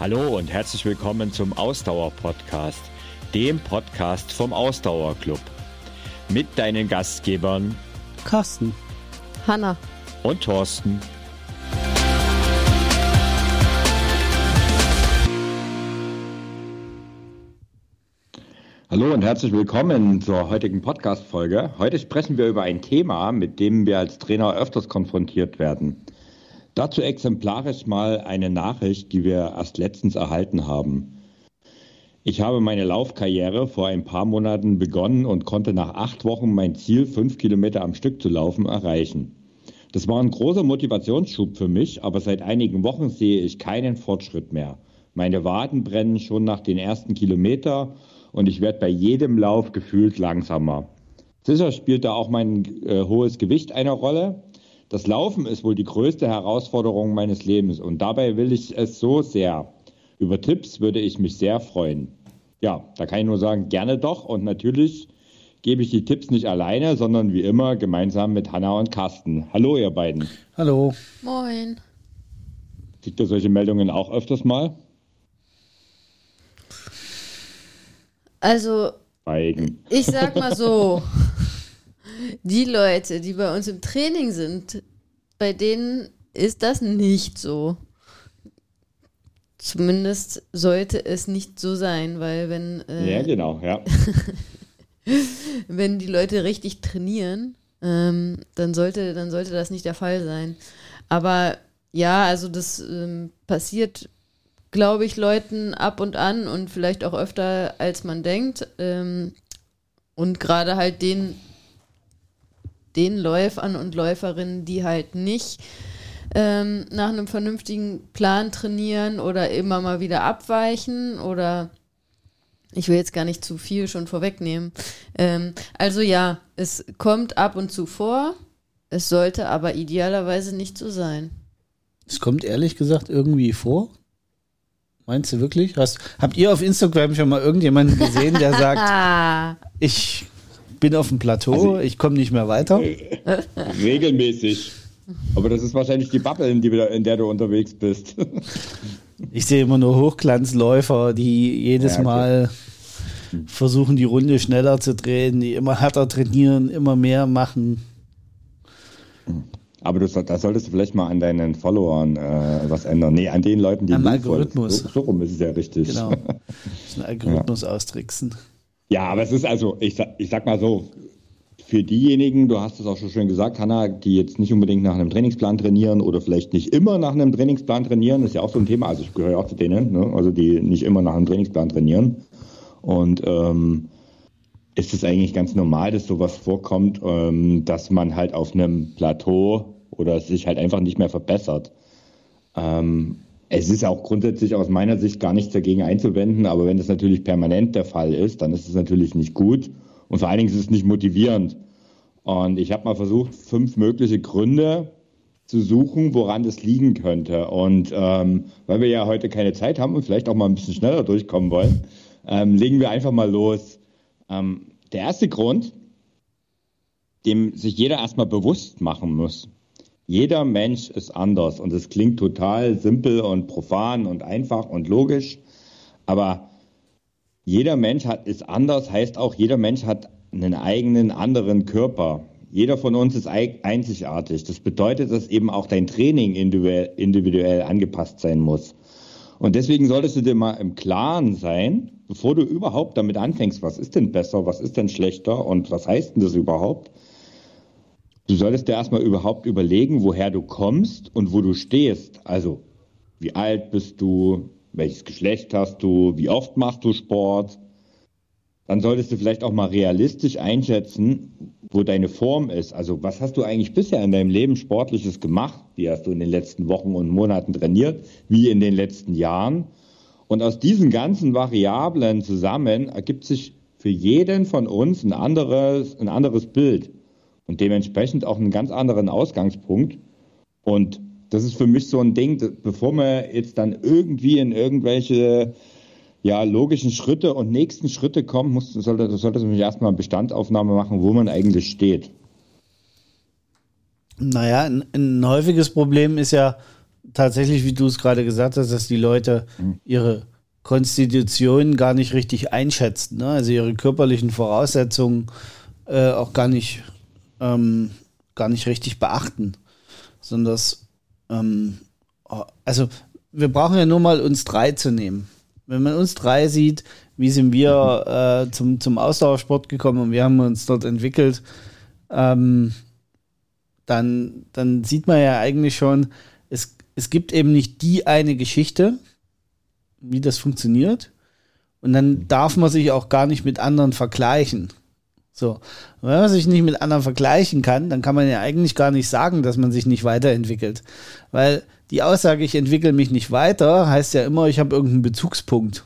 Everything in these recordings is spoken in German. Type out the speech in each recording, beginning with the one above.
Hallo und herzlich willkommen zum Ausdauer-Podcast, dem Podcast vom Ausdauerclub. Mit deinen Gastgebern Carsten, Hanna und Thorsten. Hallo und herzlich willkommen zur heutigen Podcast-Folge. Heute sprechen wir über ein Thema, mit dem wir als Trainer öfters konfrontiert werden. Dazu exemplarisch mal eine Nachricht, die wir erst letztens erhalten haben. Ich habe meine Laufkarriere vor ein paar Monaten begonnen und konnte nach 8 Wochen mein Ziel, 5 Kilometer am Stück zu laufen, erreichen. Das war ein großer Motivationsschub für mich, aber seit einigen Wochen sehe ich keinen Fortschritt mehr. Meine Waden brennen schon nach den ersten Kilometer und ich werde bei jedem Lauf gefühlt langsamer. Sicher spielt da auch mein hohes Gewicht eine Rolle. Das Laufen ist wohl die größte Herausforderung meines Lebens und dabei will ich es so sehr. Über Tipps würde ich mich sehr freuen. Ja, da kann ich nur sagen, gerne doch, und natürlich gebe ich die Tipps nicht alleine, sondern wie immer gemeinsam mit Hanna und Carsten. Hallo ihr beiden. hallo. Moin. Kriegt ihr solche Meldungen auch öfters mal? Also, Schweigen. ich sag mal so, die Leute, die bei uns im Training sind, bei denen ist das nicht so. Zumindest sollte es nicht so sein, weil Ja, genau, ja. wenn die Leute richtig trainieren, dann sollte das nicht der Fall sein. Aber ja, also das passiert, glaube ich, Leuten ab und an und vielleicht auch öfter, als man denkt. Und gerade halt den Läufern und Läuferinnen, die halt nicht nach einem vernünftigen Plan trainieren oder immer mal wieder abweichen oder ich will jetzt gar nicht zu viel schon vorwegnehmen. Also ja, es kommt ab und zu vor, es sollte aber idealerweise nicht so sein. Es kommt ehrlich gesagt irgendwie vor. Meinst du wirklich? Habt ihr auf Instagram schon mal irgendjemanden gesehen, der sagt, ich bin auf dem Plateau, ich komme nicht mehr weiter? Regelmäßig. Aber das ist wahrscheinlich die Bubble, in der du unterwegs bist. Ich sehe immer nur Hochglanzläufer, die jedes Mal versuchen, die Runde schneller zu drehen, die immer härter trainieren, immer mehr machen. Aber da solltest du vielleicht mal an deinen Followern was ändern. Nee, an den Leuten, die am Algorithmus. So rum ist es ja richtig. Genau. Den Algorithmus austricksen. Ja, aber es ist also, ich sag mal so, für diejenigen, du hast es auch schon schön gesagt, Hanna, die jetzt nicht unbedingt nach einem Trainingsplan trainieren oder vielleicht nicht immer nach einem Trainingsplan trainieren, ist ja auch so ein Thema. Also ich gehöre auch zu denen, ne? Also die nicht immer nach einem Trainingsplan trainieren. Und ist es eigentlich ganz normal, dass sowas vorkommt, dass man halt auf einem Plateau oder sich halt einfach nicht mehr verbessert. Es ist auch grundsätzlich aus meiner Sicht gar nichts dagegen einzuwenden, aber wenn das natürlich permanent der Fall ist, dann ist es natürlich nicht gut und vor allen Dingen ist es nicht motivierend. Und ich habe mal versucht, 5 mögliche Gründe zu suchen, woran das liegen könnte. Und weil wir ja heute keine Zeit haben und vielleicht auch mal ein bisschen schneller durchkommen wollen, legen wir einfach mal los. Der erste Grund, dem sich jeder erstmal bewusst machen muss. Jeder Mensch ist anders und es klingt total simpel und profan und einfach und logisch, aber jeder Mensch ist anders, heißt auch, jeder Mensch hat einen eigenen, anderen Körper. Jeder von uns ist einzigartig. Das bedeutet, dass eben auch dein Training individuell angepasst sein muss. Und deswegen solltest du dir mal im Klaren sein, bevor du überhaupt damit anfängst, was ist denn besser, was ist denn schlechter und was heißt denn das überhaupt? Du solltest dir erstmal überhaupt überlegen, woher du kommst und wo du stehst. Also, wie alt bist du, welches Geschlecht hast du, wie oft machst du Sport? Dann solltest du vielleicht auch mal realistisch einschätzen, wo deine Form ist. Also, was hast du eigentlich bisher in deinem Leben Sportliches gemacht? Wie hast du in den letzten Wochen und Monaten trainiert? Wie in den letzten Jahren? Und aus diesen ganzen Variablen zusammen ergibt sich für jeden von uns ein anderes Bild. Und dementsprechend auch einen ganz anderen Ausgangspunkt. Und das ist für mich so ein Ding, bevor man jetzt dann irgendwie in irgendwelche logischen Schritte und nächsten Schritte kommt, sollte man sich erstmal eine Bestandsaufnahme machen, wo man eigentlich steht. Naja, ein häufiges Problem ist ja, tatsächlich, wie du es gerade gesagt hast, dass die Leute ihre Konstitution gar nicht richtig einschätzen, ne? Also ihre körperlichen Voraussetzungen auch gar nicht richtig beachten, sondern also wir brauchen ja nur mal uns 3 zu nehmen. Wenn man uns 3 sieht, wie sind wir zum Ausdauersport gekommen und wir haben uns dort entwickelt, dann sieht man ja eigentlich schon, es gibt eben nicht die eine Geschichte, wie das funktioniert, und dann darf man sich auch gar nicht mit anderen vergleichen. So. Und wenn man sich nicht mit anderen vergleichen kann, dann kann man ja eigentlich gar nicht sagen, dass man sich nicht weiterentwickelt. Weil die Aussage, ich entwickle mich nicht weiter, heißt ja immer, ich habe irgendeinen Bezugspunkt.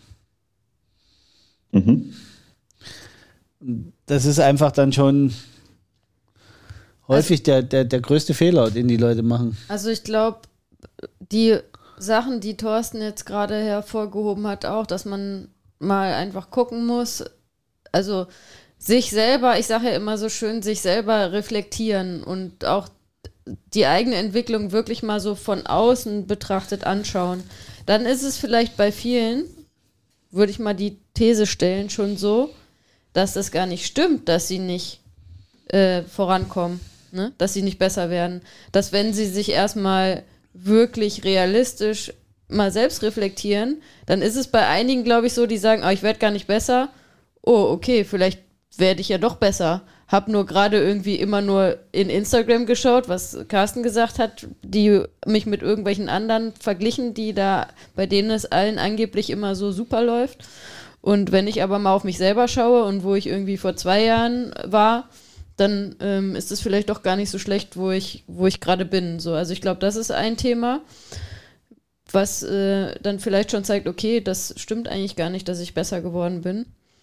Das ist einfach dann schon häufig der größte Fehler, den die Leute machen. Also ich glaube, die Sachen, die Thorsten jetzt gerade hervorgehoben hat, auch, dass man mal einfach gucken muss, also sich selber, ich sage ja immer so schön, sich selber reflektieren und auch die eigene Entwicklung wirklich mal so von außen betrachtet anschauen. Dann ist es vielleicht bei vielen, würde ich mal die These stellen, schon so, dass das gar nicht stimmt, dass sie nicht vorankommen, ne? Dass sie nicht besser werden. Dass wenn sie sich erstmal wirklich realistisch mal selbst reflektieren, dann ist es bei einigen, glaube ich, so, die sagen, ich werde gar nicht besser. Oh, okay, vielleicht werde ich ja doch besser. Hab nur gerade irgendwie immer nur in Instagram geschaut, was Carsten gesagt hat, die mich mit irgendwelchen anderen verglichen, bei denen es allen angeblich immer so super läuft. Und wenn ich aber mal auf mich selber schaue und wo ich irgendwie vor 2 Jahren war, dann ist es vielleicht doch gar nicht so schlecht, wo ich gerade bin. So, also ich glaube, das ist ein Thema, was dann vielleicht schon zeigt, okay, das stimmt eigentlich gar nicht, dass ich besser geworden bin.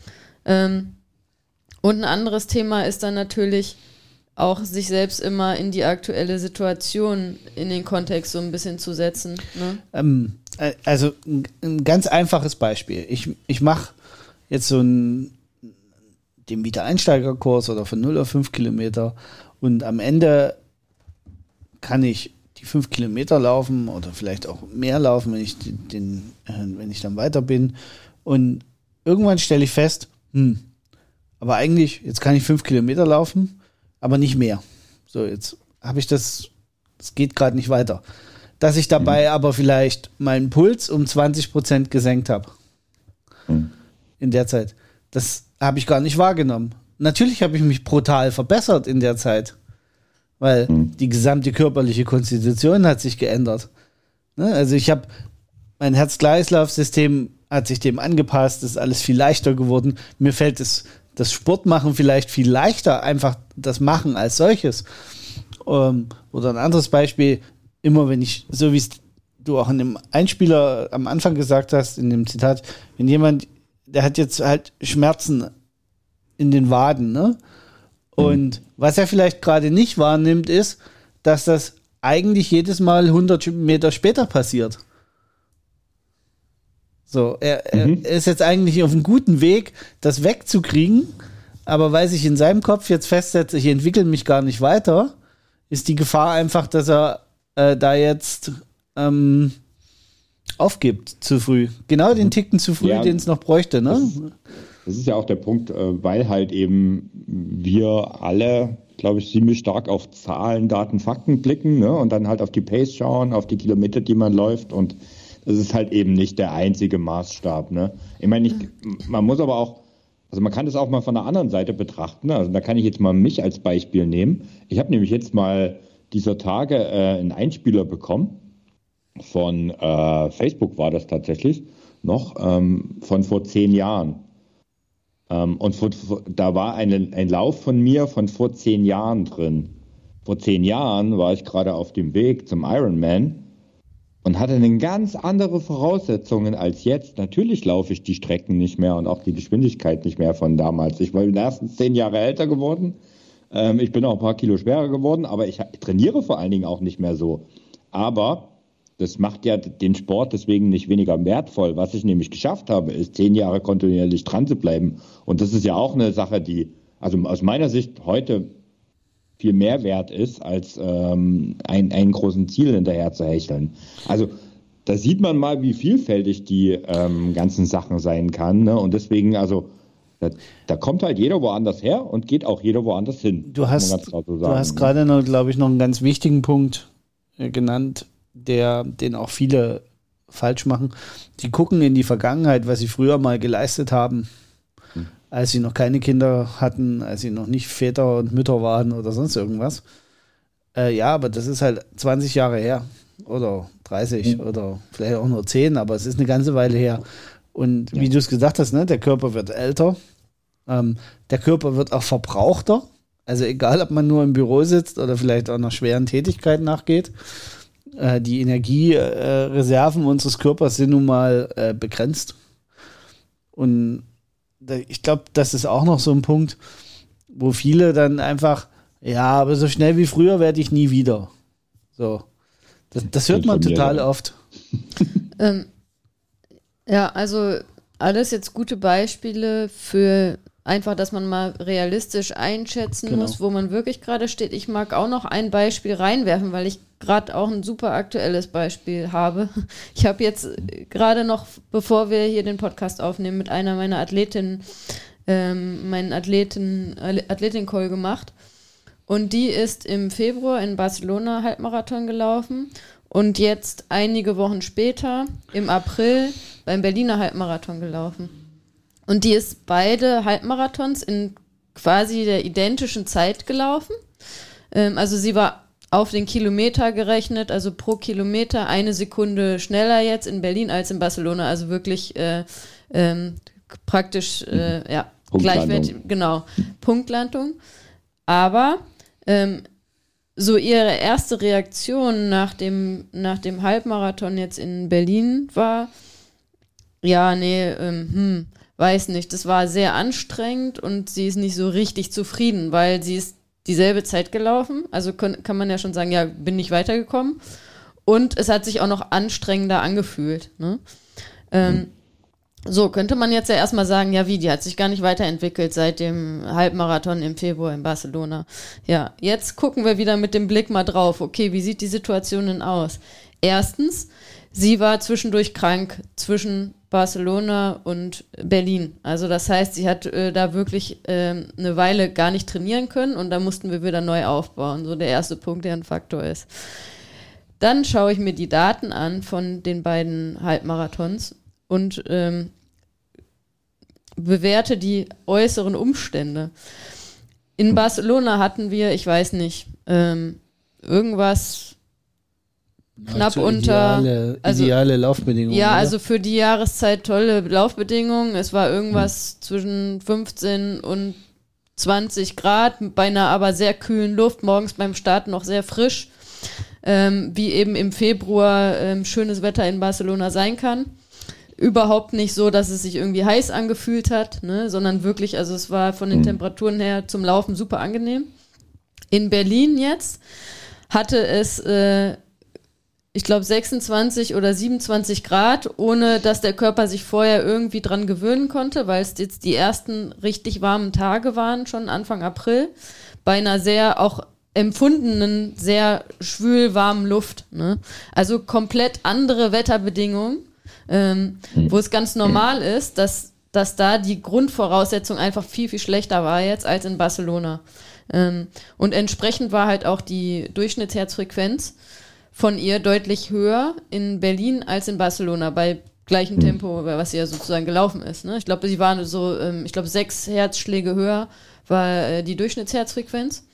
Und ein anderes Thema ist dann natürlich auch, sich selbst immer in die aktuelle Situation, in den Kontext so ein bisschen zu setzen. Ne? Also ein ganz einfaches Beispiel. Ich mache jetzt so den Wiedereinsteigerkurs oder von 0 auf 5 Kilometer und am Ende kann ich die 5 Kilometer laufen oder vielleicht auch mehr laufen, wenn ich dann weiter bin. Und irgendwann stelle ich fest, aber eigentlich, jetzt kann ich 5 Kilometer laufen, aber nicht mehr. So, jetzt habe ich das geht gerade nicht weiter. Dass ich dabei aber vielleicht meinen Puls um 20% gesenkt habe. In der Zeit. Das habe ich gar nicht wahrgenommen. Natürlich habe ich mich brutal verbessert in der Zeit. Weil die gesamte körperliche Konstitution hat sich geändert. Ne? Also mein Herz-Kreislauf-System hat sich dem angepasst, ist alles viel leichter geworden. Mir fällt das Sportmachen vielleicht viel leichter, einfach das Machen als solches. Oder ein anderes Beispiel, immer wenn ich, so wie es du auch in dem Einspieler am Anfang gesagt hast, in dem Zitat, wenn jemand, der hat jetzt halt Schmerzen in den Waden, ne? Und was er vielleicht gerade nicht wahrnimmt, ist, dass das eigentlich jedes Mal 100 Meter später passiert. So, er ist jetzt eigentlich auf einem guten Weg, das wegzukriegen, aber weil sich in seinem Kopf jetzt festsetzt, ich entwickle mich gar nicht weiter, ist die Gefahr einfach, dass er da jetzt aufgibt zu früh. Genau den Ticken zu früh, den es noch bräuchte, ne? Das ist ja auch der Punkt, weil halt eben wir alle, glaube ich, ziemlich stark auf Zahlen, Daten, Fakten blicken, ne? Und dann halt auf die Pace schauen, auf die Kilometer, die man läuft, und das ist halt eben nicht der einzige Maßstab, ne? Ich meine, man muss aber auch, also man kann das auch mal von der anderen Seite betrachten, ne? Also da kann ich jetzt mal mich als Beispiel nehmen. Ich habe nämlich jetzt mal dieser Tage einen Einspieler bekommen, von Facebook war das tatsächlich noch, von vor 10 Jahren. Und da war ein Lauf von mir von vor 10 Jahren drin. Vor 10 Jahren war ich gerade auf dem Weg zum Ironman und hatte eine ganz andere Voraussetzungen als jetzt. Natürlich laufe ich die Strecken nicht mehr und auch die Geschwindigkeit nicht mehr von damals. Ich war erstens 10 Jahre älter geworden. Ich bin auch ein paar Kilo schwerer geworden, aber ich trainiere vor allen Dingen auch nicht mehr so. Aber das macht ja den Sport deswegen nicht weniger wertvoll. Was ich nämlich geschafft habe, ist 10 Jahre kontinuierlich dran zu bleiben. Und das ist ja auch eine Sache, die, also aus meiner Sicht heute viel mehr wert ist, als einen großen Ziel hinterher zu hecheln. Also da sieht man mal, wie vielfältig die ganzen Sachen sein kann. Ne? Und deswegen, also da kommt halt jeder woanders her und geht auch jeder woanders hin. Du hast gerade noch, glaube ich, noch einen ganz wichtigen Punkt genannt, den auch viele falsch machen. Die gucken in die Vergangenheit, was sie früher mal geleistet haben, als sie noch keine Kinder hatten, als sie noch nicht Väter und Mütter waren oder sonst irgendwas. Ja, aber das ist halt 20 Jahre her oder 30 oder vielleicht auch nur 10, aber es ist eine ganze Weile her. Und wie du es gesagt hast, ne, der Körper wird älter, der Körper wird auch verbrauchter, also egal, ob man nur im Büro sitzt oder vielleicht auch einer schweren Tätigkeit nachgeht. Die Energiereserven unseres Körpers sind nun mal begrenzt. Und ich glaube, das ist auch noch so ein Punkt, wo viele dann einfach, ja, aber so schnell wie früher werde ich nie wieder. So. Das hört man total oft. Ja, also alles jetzt gute Beispiele für einfach, dass man mal realistisch einschätzen muss, wo man wirklich gerade steht. Ich mag auch noch ein Beispiel reinwerfen, weil ich gerade auch ein super aktuelles Beispiel habe. Ich habe jetzt gerade noch, bevor wir hier den Podcast aufnehmen, mit einer meiner Athletinnen meinen Athletin-Call gemacht. Und die ist im Februar in Barcelona Halbmarathon gelaufen und jetzt einige Wochen später, im April, beim Berliner Halbmarathon gelaufen. Und die ist beide Halbmarathons in quasi der identischen Zeit gelaufen. Also sie war auf den Kilometer gerechnet, also pro Kilometer 1 Sekunde schneller jetzt in Berlin als in Barcelona. Also wirklich praktisch gleichwertig, genau, Punktlandung. Aber so ihre erste Reaktion nach dem Halbmarathon jetzt in Berlin war, weiß nicht, das war sehr anstrengend und sie ist nicht so richtig zufrieden, weil sie ist dieselbe Zeit gelaufen, also kann man ja schon sagen, ja, bin nicht weitergekommen und es hat sich auch noch anstrengender angefühlt. Ne? So, könnte man jetzt ja erstmal sagen, ja wie, die hat sich gar nicht weiterentwickelt seit dem Halbmarathon im Februar in Barcelona. Ja, jetzt gucken wir wieder mit dem Blick mal drauf, okay, wie sieht die Situation denn aus? Erstens, sie war zwischendurch krank, zwischen Barcelona und Berlin. Also das heißt, sie hat da wirklich eine Weile gar nicht trainieren können und da mussten wir wieder neu aufbauen. So der erste Punkt, der ein Faktor ist. Dann schaue ich mir die Daten an von den beiden Halbmarathons und bewerte die äußeren Umstände. In Barcelona hatten wir, ich weiß nicht, irgendwas knapp unter ideale Laufbedingungen. Ja, oder? also für die Jahreszeit tolle Laufbedingungen. Es war irgendwas zwischen 15 und 20 Grad, bei einer aber sehr kühlen Luft, morgens beim Start noch sehr frisch, wie eben im Februar schönes Wetter in Barcelona sein kann. Überhaupt nicht so, dass es sich irgendwie heiß angefühlt hat, ne, sondern wirklich, also es war von den Temperaturen her zum Laufen super angenehm. In Berlin jetzt hatte es ich glaube 26 oder 27 Grad, ohne dass der Körper sich vorher irgendwie dran gewöhnen konnte, weil es jetzt die ersten richtig warmen Tage waren, schon Anfang April, bei einer sehr auch empfundenen, sehr schwül warmen Luft. Ne? Also komplett andere Wetterbedingungen, wo es ganz normal ist, dass da die Grundvoraussetzung einfach viel, viel schlechter war jetzt als in Barcelona. Und entsprechend war halt auch die Durchschnittsherzfrequenz von ihr deutlich höher in Berlin als in Barcelona, bei gleichem Tempo, was sie ja sozusagen gelaufen ist. Ne? Ich glaube, sie waren so, 6 Herzschläge höher war die Durchschnittsherzfrequenz.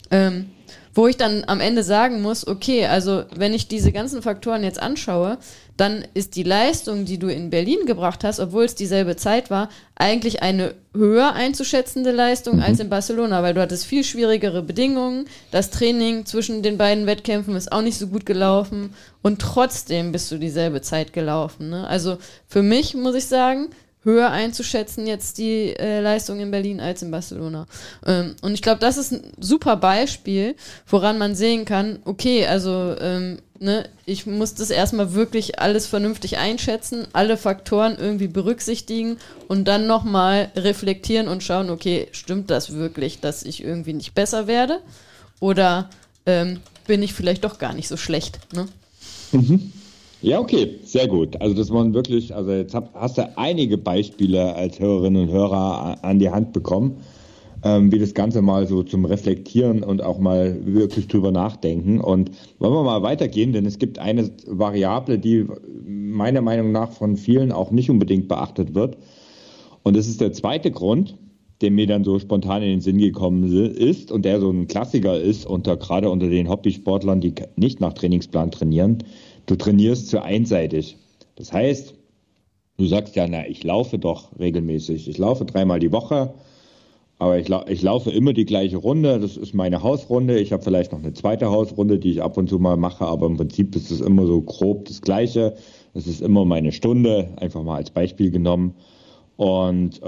Wo ich dann am Ende sagen muss, okay, also wenn ich diese ganzen Faktoren jetzt anschaue, dann ist die Leistung, die du in Berlin gebracht hast, obwohl es dieselbe Zeit war, eigentlich eine höher einzuschätzende Leistung als in Barcelona, weil du hattest viel schwierigere Bedingungen, das Training zwischen den beiden Wettkämpfen ist auch nicht so gut gelaufen und trotzdem bist du dieselbe Zeit gelaufen. Ne? Also für mich muss ich sagen, höher einzuschätzen jetzt die Leistung in Berlin als in Barcelona. Und ich glaube, das ist ein super Beispiel, woran man sehen kann, okay, also ich muss das erstmal wirklich alles vernünftig einschätzen, alle Faktoren irgendwie berücksichtigen und dann nochmal reflektieren und schauen, okay, stimmt das wirklich, dass ich irgendwie nicht besser werde? Oder bin ich vielleicht doch gar nicht so schlecht, ne? Ja, okay, sehr gut. Also dass man wirklich, also jetzt hast du einige Beispiele als Hörerinnen und Hörer an die Hand bekommen, wie das Ganze mal so zum Reflektieren und auch mal wirklich drüber nachdenken. Und wollen wir mal weitergehen, denn es gibt eine Variable, die meiner Meinung nach von vielen auch nicht unbedingt beachtet wird. Und das ist der zweite Grund, der mir dann so spontan in den Sinn gekommen ist und der so ein Klassiker ist, gerade unter den Hobbysportlern, die nicht nach Trainingsplan trainieren. Du trainierst zu einseitig. Das heißt, du sagst ja, ich laufe doch regelmäßig. Ich laufe 3-mal die Woche, aber ich laufe immer die gleiche Runde. Das ist meine Hausrunde. Ich habe vielleicht noch eine zweite Hausrunde, die ich ab und zu mal mache, aber im Prinzip ist es immer so grob das Gleiche. Es ist immer meine Stunde, einfach mal als Beispiel genommen. Und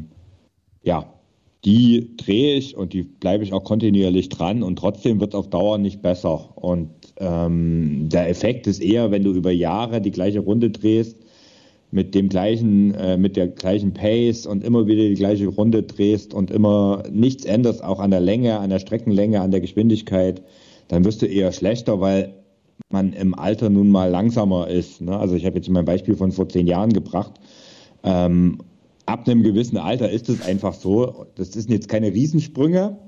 die drehe ich und die bleibe ich auch kontinuierlich dran und trotzdem wird es auf Dauer nicht besser. Und der Effekt ist eher, wenn du über Jahre die gleiche Runde drehst, mit der gleichen Pace und immer wieder die gleiche Runde drehst und immer nichts änderst, auch an der Länge, an der Streckenlänge, an der Geschwindigkeit, dann wirst du eher schlechter, weil man im Alter nun mal langsamer ist. Ne? Also ich habe jetzt mein Beispiel von vor 10 Jahren gebracht. Ab einem gewissen Alter ist es einfach so, das sind jetzt keine Riesensprünge,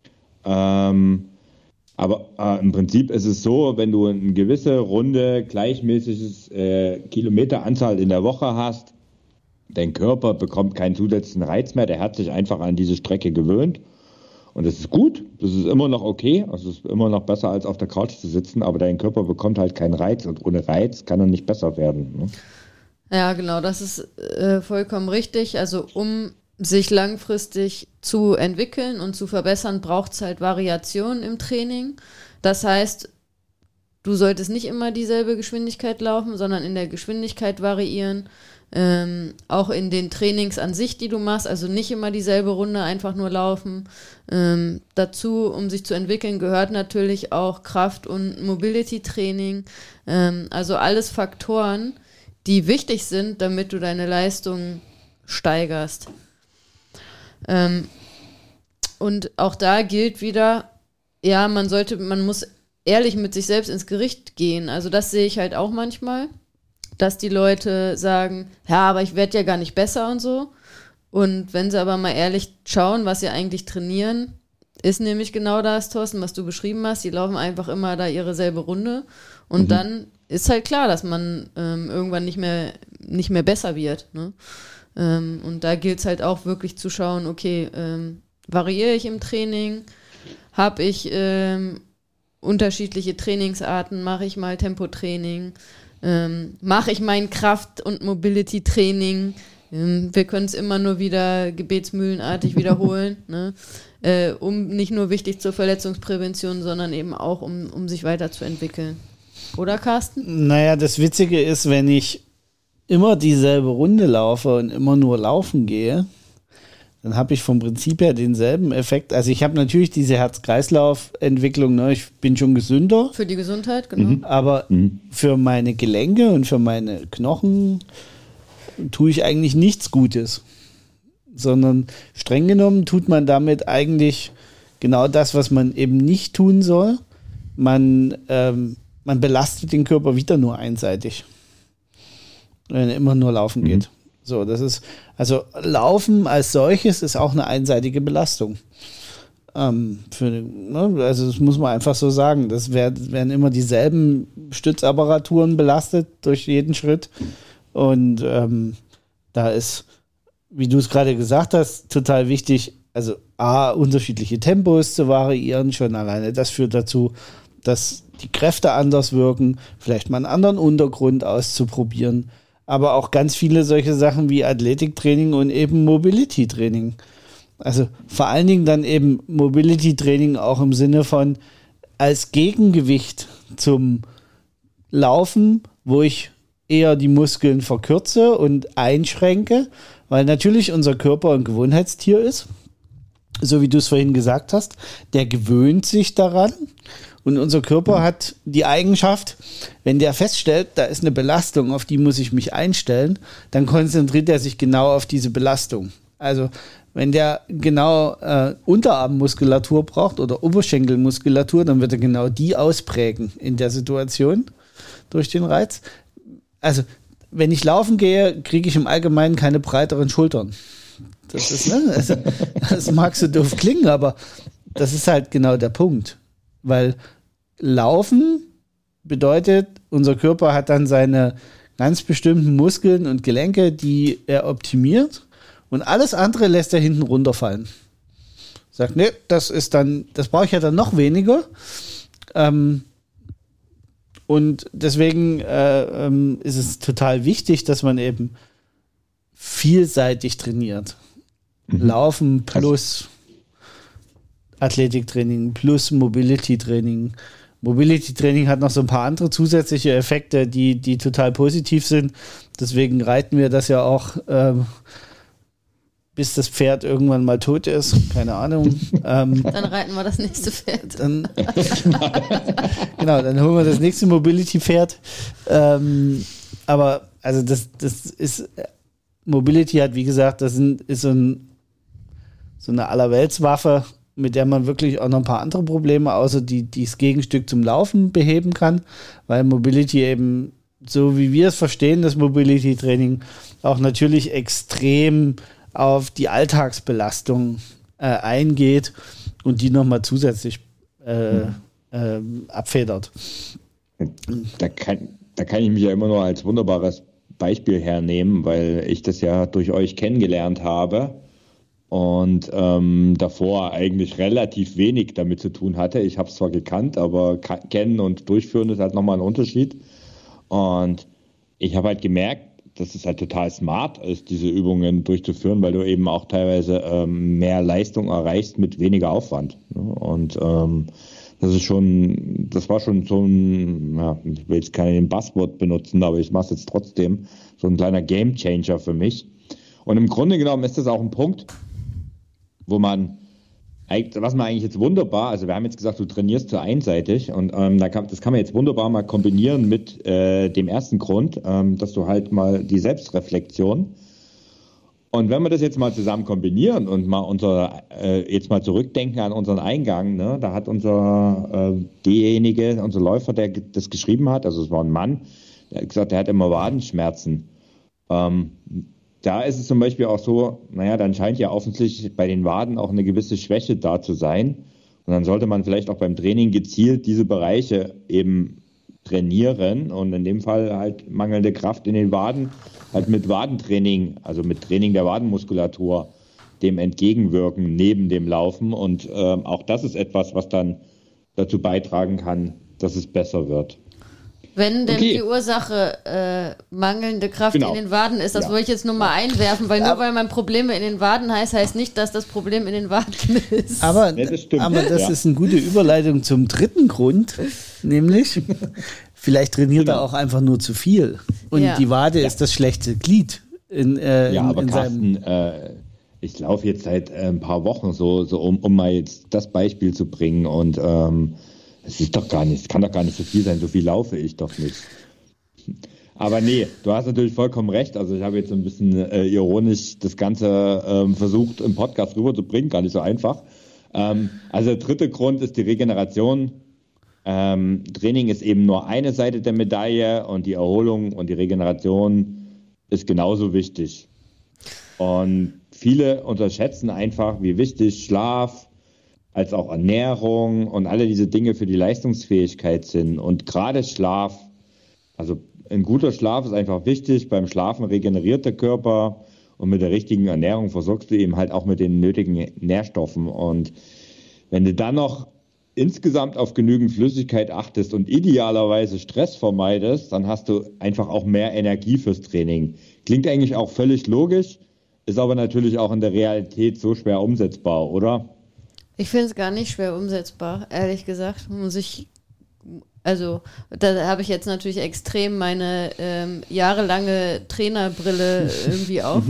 aber im Prinzip ist es so, wenn du eine gewisse Runde gleichmäßiges Kilometeranzahl in der Woche hast, dein Körper bekommt keinen zusätzlichen Reiz mehr, der hat sich einfach an diese Strecke gewöhnt und das ist gut, das ist immer noch okay, also es ist immer noch besser als auf der Couch zu sitzen, aber dein Körper bekommt halt keinen Reiz und ohne Reiz kann er nicht besser werden, ne? Ja, genau, das ist vollkommen richtig. Also um sich langfristig zu entwickeln und zu verbessern, braucht es halt Variation im Training. Das heißt, du solltest nicht immer dieselbe Geschwindigkeit laufen, sondern in der Geschwindigkeit variieren. Auch in den Trainings an sich, die du machst, also nicht immer dieselbe Runde einfach nur laufen. Dazu, um sich zu entwickeln, gehört natürlich auch Kraft- und Mobility-Training. Also alles Faktoren, die wichtig sind, damit du deine Leistung steigerst. Und auch da gilt wieder, ja, man muss ehrlich mit sich selbst ins Gericht gehen. Also das sehe ich halt auch manchmal, dass die Leute sagen, ja, aber ich werde ja gar nicht besser und so. Und wenn sie aber mal ehrlich schauen, was sie eigentlich trainieren, ist nämlich genau das, Thorsten, was du beschrieben hast. Die laufen einfach immer da ihre selbe Runde. Und dann ist halt klar, dass man irgendwann nicht mehr besser wird. Ne? Und da gilt es halt auch wirklich zu schauen, okay, variiere ich im Training? Habe ich unterschiedliche Trainingsarten? Mache ich mal Tempotraining? Mache ich mein Kraft- und Mobility-Training? Wir können es immer nur wieder gebetsmühlenartig wiederholen, ne? Um nicht nur wichtig zur Verletzungsprävention, sondern eben auch, um sich weiterzuentwickeln. Oder, Carsten? Naja, das Witzige ist, wenn ich immer dieselbe Runde laufe und immer nur laufen gehe, dann habe ich vom Prinzip her denselben Effekt. Also ich habe natürlich diese Herz-Kreislauf-Entwicklung, ne? Ich bin schon gesünder. Für die Gesundheit, genau. Aber für meine Gelenke und für meine Knochen tue ich eigentlich nichts Gutes. Sondern streng genommen tut man damit eigentlich genau das, was man eben nicht tun soll. Man belastet den Körper wieder nur einseitig, wenn er immer nur laufen geht. So, das ist, also Laufen als solches ist auch eine einseitige Belastung. Also das muss man einfach so sagen. Das werden immer dieselben Stützapparaturen belastet durch jeden Schritt. Und da ist, wie du es gerade gesagt hast, total wichtig, also unterschiedliche Tempos zu variieren. Schon alleine das führt dazu, dass die Kräfte anders wirken, vielleicht mal einen anderen Untergrund auszuprobieren, aber auch ganz viele solche Sachen wie Athletiktraining und eben Mobility-Training. Also vor allen Dingen dann eben Mobility-Training auch im Sinne von als Gegengewicht zum Laufen, wo ich eher die Muskeln verkürze und einschränke, weil natürlich unser Körper ein Gewohnheitstier ist, so wie du es vorhin gesagt hast, der gewöhnt sich daran. Und unser Körper hat die Eigenschaft, wenn der feststellt, da ist eine Belastung, auf die muss ich mich einstellen, dann konzentriert er sich genau auf diese Belastung. Also Wenn der genau Unterarmmuskulatur braucht oder Oberschenkelmuskulatur, dann wird er genau die ausprägen in der Situation durch den Reiz. Also, wenn ich laufen gehe, kriege ich im Allgemeinen keine breiteren Schultern. Das ist, ne? Also, das mag so doof klingen, aber das ist halt genau der Punkt. Weil Laufen bedeutet, unser Körper hat dann seine ganz bestimmten Muskeln und Gelenke, die er optimiert, und alles andere lässt er hinten runterfallen. Sagt, ne, das brauche ich ja dann noch weniger. Und deswegen ist es total wichtig, dass man eben vielseitig trainiert. Laufen plus Athletiktraining plus Mobility-Training. Mobility-Training hat noch so ein paar andere zusätzliche Effekte, die total positiv sind. Deswegen reiten wir das ja auch, bis das Pferd irgendwann mal tot ist. Keine Ahnung. Dann reiten wir das nächste Pferd. Dann holen wir das nächste Mobility-Pferd. Aber also das ist, Mobility hat, wie gesagt, ist so eine Allerweltswaffe, mit der man wirklich auch noch ein paar andere Probleme außer das Gegenstück zum Laufen beheben kann, weil Mobility eben, so wie wir es verstehen, das Mobility-Training auch natürlich extrem auf die Alltagsbelastung eingeht und die nochmal zusätzlich abfedert. Da kann ich mich ja immer nur als wunderbares Beispiel hernehmen, weil ich das ja durch euch kennengelernt habe und davor eigentlich relativ wenig damit zu tun hatte. Ich habe es zwar gekannt, aber kennen und durchführen ist halt nochmal ein Unterschied. Und ich habe halt gemerkt, dass es halt total smart ist, diese Übungen durchzuführen, weil du eben auch teilweise mehr Leistung erreichst mit weniger Aufwand. Und das war schon so ein, ja, ich will jetzt keinen Buzzword benutzen, aber ich mache es jetzt trotzdem, so ein kleiner Gamechanger für mich. Und im Grunde genommen ist das auch ein Punkt, was man eigentlich jetzt wunderbar, also wir haben jetzt gesagt, du trainierst zu einseitig und das kann man jetzt wunderbar mal kombinieren mit dem ersten Grund, dass du halt mal die Selbstreflexion, und wenn wir das jetzt mal zusammen kombinieren und mal jetzt mal zurückdenken an unseren Eingang, ne, da hat unser Läufer, der das geschrieben hat, also es war ein Mann, der hat gesagt, der hat immer Wadenschmerzen. Da ist es zum Beispiel auch so, naja, dann scheint ja offensichtlich bei den Waden auch eine gewisse Schwäche da zu sein. Und dann sollte man vielleicht auch beim Training gezielt diese Bereiche eben trainieren und in dem Fall halt mangelnde Kraft in den Waden halt mit Wadentraining, also mit Training der Wadenmuskulatur dem entgegenwirken neben dem Laufen. Und auch das ist etwas, was dann dazu beitragen kann, dass es besser wird. Wenn denn die Ursache mangelnde Kraft in den Waden ist, das wollte ich jetzt nur mal einwerfen, weil nur weil man Probleme in den Waden heißt nicht, dass das Problem in den Waden ist. Aber das ist eine gute Überleitung zum dritten Grund, nämlich vielleicht trainiert er auch einfach nur zu viel und die Wade ist das schlechte Glied. Aber Carsten, ich laufe jetzt seit ein paar Wochen so um mal jetzt das Beispiel zu bringen und es ist doch gar nicht, es kann doch gar nicht so viel sein, so viel laufe ich doch nicht. Aber nee, du hast natürlich vollkommen recht. Also ich habe jetzt ein bisschen ironisch das Ganze versucht im Podcast rüberzubringen, gar nicht so einfach. Also der dritte Grund ist die Regeneration. Training ist eben nur eine Seite der Medaille und die Erholung und die Regeneration ist genauso wichtig. Und viele unterschätzen einfach, wie wichtig Schlaf, als auch Ernährung und alle diese Dinge für die Leistungsfähigkeit sind. Und gerade Schlaf, also ein guter Schlaf ist einfach wichtig. Beim Schlafen regeneriert der Körper und mit der richtigen Ernährung versorgst du eben halt auch mit den nötigen Nährstoffen. Und wenn du dann noch insgesamt auf genügend Flüssigkeit achtest und idealerweise Stress vermeidest, dann hast du einfach auch mehr Energie fürs Training. Klingt eigentlich auch völlig logisch, ist aber natürlich auch in der Realität so schwer umsetzbar, oder? Ich finde es gar nicht schwer umsetzbar, ehrlich gesagt. Da habe ich jetzt natürlich extrem meine jahrelange Trainerbrille irgendwie auf.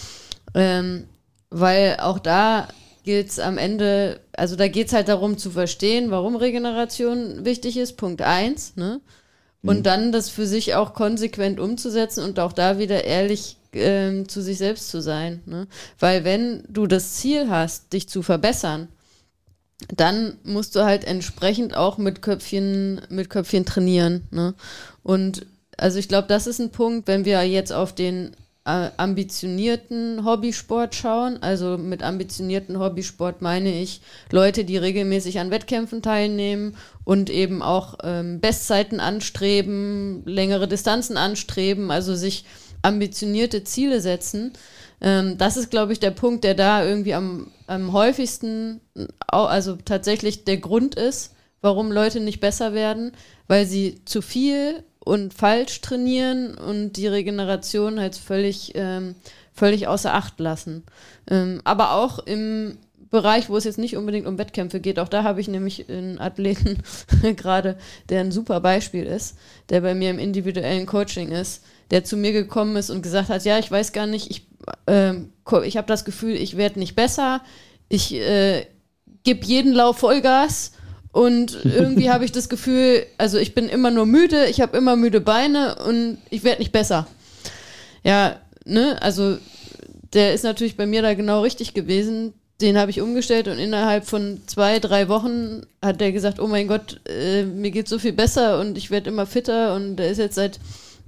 Weil auch da gilt es am Ende, also da geht es halt darum zu verstehen, warum Regeneration wichtig ist, Punkt 1, ne? Und dann das für sich auch konsequent umzusetzen und auch da wieder ehrlich zu sich selbst zu sein. Ne? Weil wenn du das Ziel hast, dich zu verbessern, dann musst du halt entsprechend auch mit Köpfchen trainieren. Ne? Und also ich glaube, das ist ein Punkt, wenn wir jetzt auf den ambitionierten Hobbysport schauen. Also mit ambitionierten Hobbysport meine ich Leute, die regelmäßig an Wettkämpfen teilnehmen und eben auch Bestzeiten anstreben, längere Distanzen anstreben, also sich ambitionierte Ziele setzen. Das ist, glaube ich, der Punkt, der da irgendwie am häufigsten, also tatsächlich der Grund ist, warum Leute nicht besser werden, weil sie zu viel und falsch trainieren und die Regeneration halt völlig außer Acht lassen. Aber auch im Bereich, wo es jetzt nicht unbedingt um Wettkämpfe geht, auch da habe ich nämlich einen Athleten gerade, der ein super Beispiel ist, der bei mir im individuellen Coaching ist, der zu mir gekommen ist und gesagt hat, ja, ich weiß gar nicht, ich habe das Gefühl, ich werde nicht besser, ich gebe jeden Lauf Vollgas und irgendwie habe ich das Gefühl, also ich bin immer nur müde, ich habe immer müde Beine und ich werde nicht besser. Ja, ne, also der ist natürlich bei mir da genau richtig gewesen. Den habe ich umgestellt und innerhalb von 2-3 Wochen hat der gesagt, oh mein Gott, mir geht so viel besser und ich werde immer fitter und der ist jetzt seit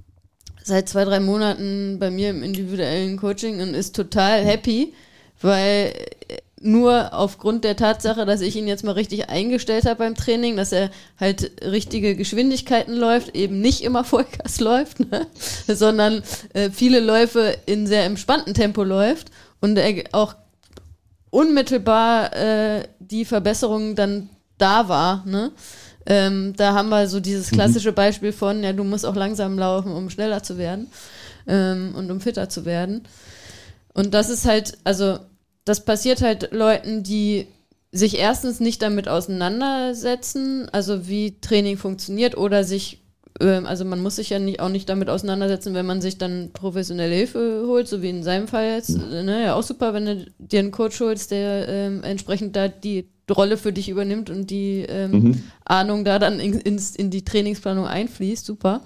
2-3 Monaten bei mir im individuellen Coaching und ist total happy, weil nur aufgrund der Tatsache, dass ich ihn jetzt mal richtig eingestellt habe beim Training, dass er halt richtige Geschwindigkeiten läuft, eben nicht immer Vollgas läuft, ne? Sondern viele Läufe in sehr entspannten Tempo läuft und er auch unmittelbar die Verbesserung dann da war, ne? Da haben wir so dieses klassische Beispiel von, ja, du musst auch langsam laufen, um schneller zu werden und um fitter zu werden. Und das ist halt, also das passiert halt Leuten, die sich erstens nicht damit auseinandersetzen, also wie Training funktioniert oder sich, also man muss sich ja auch nicht damit auseinandersetzen, wenn man sich dann professionelle Hilfe holt, so wie in seinem Fall jetzt, ne, ja auch super, wenn du dir einen Coach holst, der entsprechend da die Rolle für dich übernimmt und die Ahnung da dann in die Trainingsplanung einfließt, super.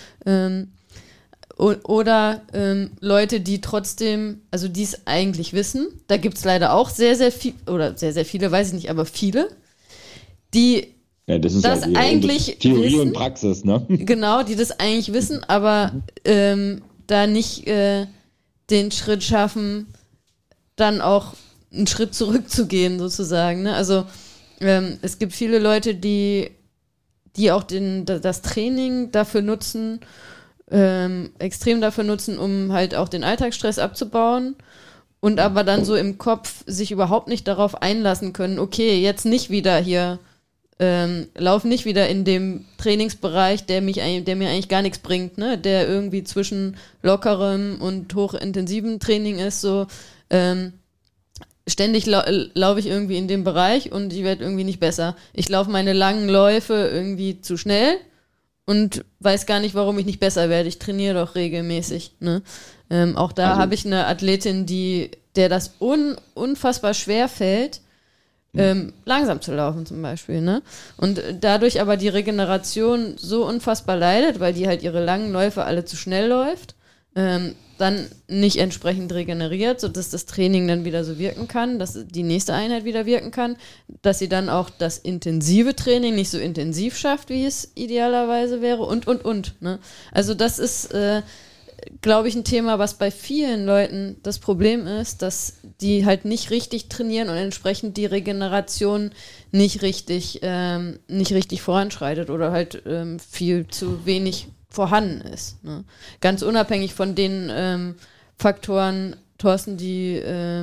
Oder Leute, die trotzdem, also die es eigentlich wissen, da gibt es leider auch sehr, sehr viel, oder sehr, sehr viele, weiß ich nicht, aber viele, die das ist das halt eigentlich Theorie wissen, und Praxis, ne? Genau, die das eigentlich wissen, aber da nicht den Schritt schaffen, dann auch einen Schritt zurückzugehen, sozusagen. Ne? Also es gibt viele Leute, die auch das Training dafür nutzen, extrem dafür nutzen, um halt auch den Alltagsstress abzubauen und aber dann so im Kopf sich überhaupt nicht darauf einlassen können, okay, jetzt nicht wieder hier lauf nicht wieder in dem Trainingsbereich, der mir eigentlich gar nichts bringt, ne? Der irgendwie zwischen lockerem und hochintensiven Training ist, so ständig laufe ich irgendwie in dem Bereich und ich werde irgendwie nicht besser. Ich laufe meine langen Läufe irgendwie zu schnell und weiß gar nicht, warum ich nicht besser werde. Ich trainiere doch regelmäßig. Ne? Auch da habe ich eine Athletin, der das unfassbar schwer fällt, langsam zu laufen zum Beispiel. Ne? Und dadurch aber die Regeneration so unfassbar leidet, weil die halt ihre langen Läufe alle zu schnell läuft, dann nicht entsprechend regeneriert, sodass das Training dann wieder so wirken kann, dass die nächste Einheit wieder wirken kann, dass sie dann auch das intensive Training nicht so intensiv schafft, wie es idealerweise wäre und. Ne? Also das ist, glaube ich, ein Thema, was bei vielen Leuten das Problem ist, dass die halt nicht richtig trainieren und entsprechend die Regeneration nicht richtig voranschreitet oder halt viel zu wenig vorhanden ist. Ne? Ganz unabhängig von den Faktoren, Thorsten, die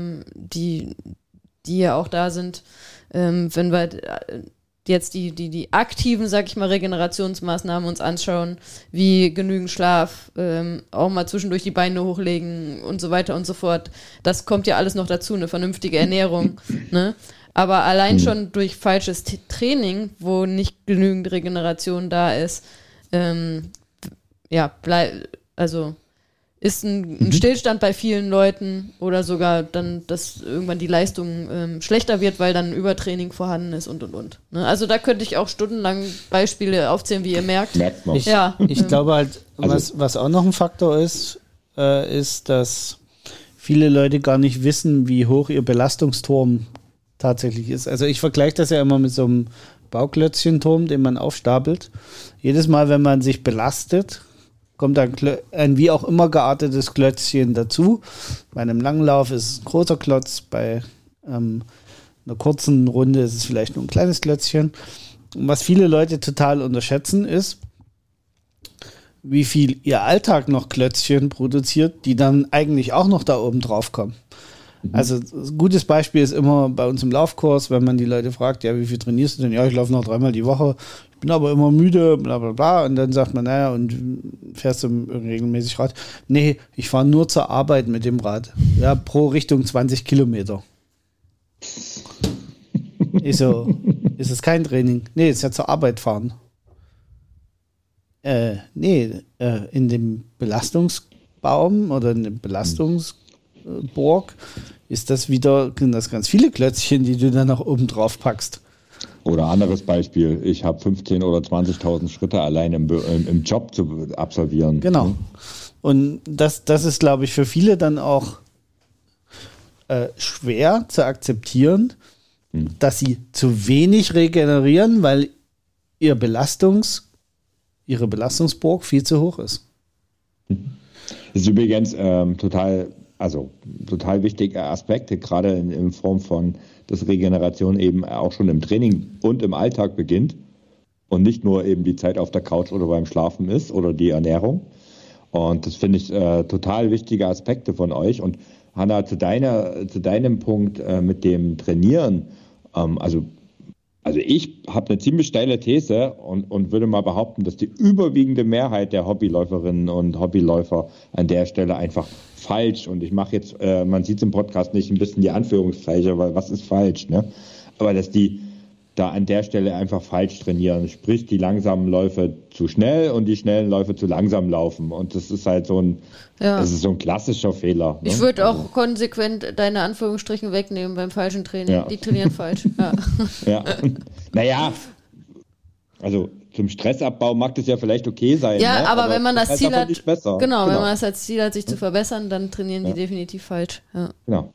ja auch da sind, wenn wir jetzt die aktiven, sag ich mal, Regenerationsmaßnahmen uns anschauen, wie genügend Schlaf, auch mal zwischendurch die Beine hochlegen und so weiter und so fort. Das kommt ja alles noch dazu, eine vernünftige Ernährung. Ne? Aber allein schon durch falsches Training, wo nicht genügend Regeneration da ist, ist ein Stillstand bei vielen Leuten oder sogar dann, dass irgendwann die Leistung schlechter wird, weil dann Übertraining vorhanden ist und. Ne? Also da könnte ich auch stundenlang Beispiele aufzählen, wie ihr merkt. Merkt man. Ich glaube halt, was auch noch ein Faktor ist, ist, dass viele Leute gar nicht wissen, wie hoch ihr Belastungsturm tatsächlich ist. Also ich vergleiche das ja immer mit so einem Bauklötzchenturm, den man aufstapelt. Jedes Mal, wenn man sich belastet, kommt ein wie auch immer geartetes Klötzchen dazu. Bei einem langen Lauf ist es ein großer Klotz, bei einer kurzen Runde ist es vielleicht nur ein kleines Klötzchen. Und was viele Leute total unterschätzen ist, wie viel ihr Alltag noch Klötzchen produziert, die dann eigentlich auch noch da oben drauf kommen. Also ein gutes Beispiel ist immer bei uns im Laufkurs, wenn man die Leute fragt, ja, wie viel trainierst du denn? Ja, ich laufe noch 3-mal die Woche, ich bin aber immer müde, bla bla bla. Und dann sagt man, naja, und fährst du regelmäßig Rad? Nee, ich fahre nur zur Arbeit mit dem Rad. Ja, pro Richtung 20 Kilometer. Ich so, ist es kein Training? Nee, ist ja zur Arbeit fahren. In dem Belastungsbaum oder in dem Belastungsburg sind das ganz viele Klötzchen, die du dann nach oben drauf packst. Oder anderes Beispiel, ich habe 15.000 oder 20.000 Schritte allein im Job zu absolvieren. Genau. Und das ist, glaube ich, für viele dann auch schwer zu akzeptieren, dass sie zu wenig regenerieren, weil ihre Belastungsburg viel zu hoch ist. Das ist übrigens total wichtige Aspekte, gerade in Form von, dass Regeneration eben auch schon im Training und im Alltag beginnt und nicht nur eben die Zeit auf der Couch oder beim Schlafen ist oder die Ernährung. Und das finde ich total wichtige Aspekte von euch. Und Hanna, zu deinem Punkt mit dem Trainieren, also ich habe eine ziemlich steile These und würde mal behaupten, dass die überwiegende Mehrheit der Hobbyläuferinnen und Hobbyläufer an der Stelle einfach falsch, und ich mache jetzt, man sieht es im Podcast nicht, ein bisschen die Anführungszeichen, weil was ist falsch, ne? Aber dass die da an der Stelle einfach falsch trainieren, sprich die langsamen Läufe zu schnell und die schnellen Läufe zu langsam laufen, und das ist halt so ein klassischer Fehler. Ne? Ich würde auch konsequent deine Anführungsstrichen wegnehmen beim falschen Training. Ja. Die trainieren falsch. Ja. Ja. Naja, also zum Stressabbau mag das ja vielleicht okay sein. Ja, ne? aber wenn man das Ziel hat, wenn man das als Ziel hat, sich zu verbessern, dann trainieren die definitiv falsch. Ja. Genau.